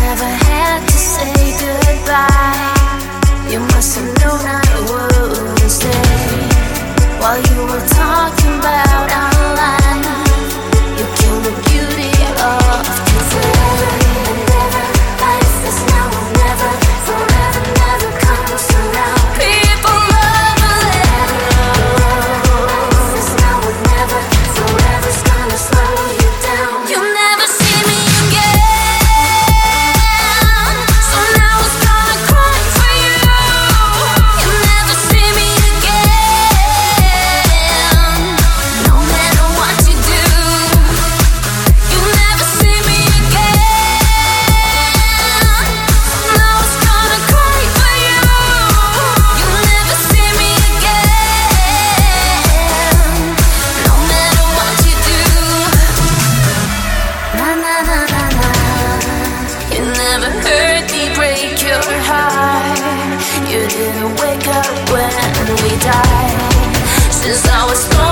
never had to say goodbye. You must have known I wouldn't stay. While you were talking about our life, you killed the beauty of today. And never, life is now or never. Forever never comes around. People love life is now or never. Forever's gonna slow you down. You'll never see me again, so now it's gonna cry for you. You'll never see me again, no matter what you do. You'll never see me again, now it's gonna cry for you. You'll never see me again, no matter what you do. Na na na na na. You never heard me break your heart. You didn't wake up when we died. Since I was born